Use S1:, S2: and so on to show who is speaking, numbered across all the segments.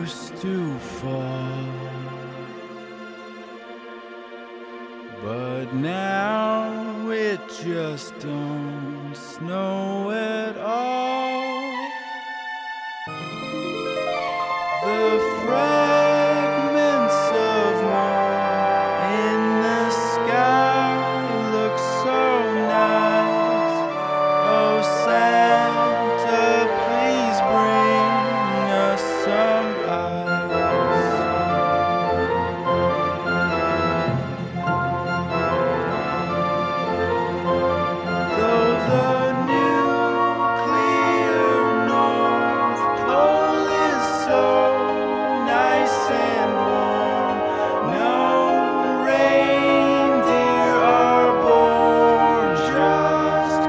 S1: used to fall, but now it just don't snow at all. The fragments of moon in the sky look so nice. Oh, Santa, please bring us some ice. Though the nuclear North Pole is so nice and warm, no reindeer are born, just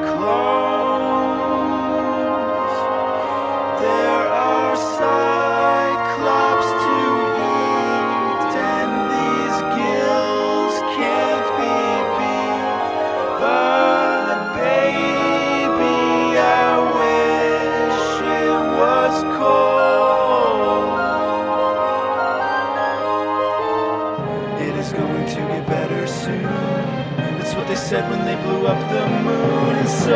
S1: clones. There are cyclops to eat, and these gills can't be beat. But baby, I wish it was cold. It is going to get better soon. That's what they said when they blew up the moon. And so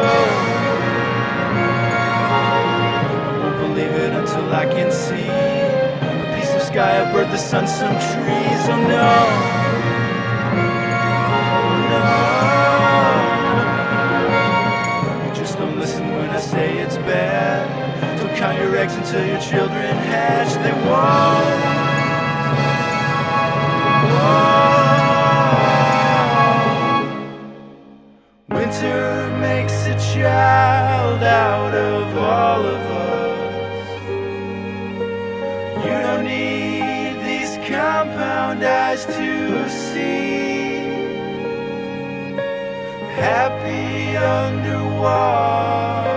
S1: I won't believe it until I can see a piece of sky, a bird, the sun, some trees. Oh no, oh no. You just don't listen when I say it's bad. Don't count your eggs until your children hatch. They won't. Winter makes a child out of all of us. You don't need these compound eyes to see. Happy underwater.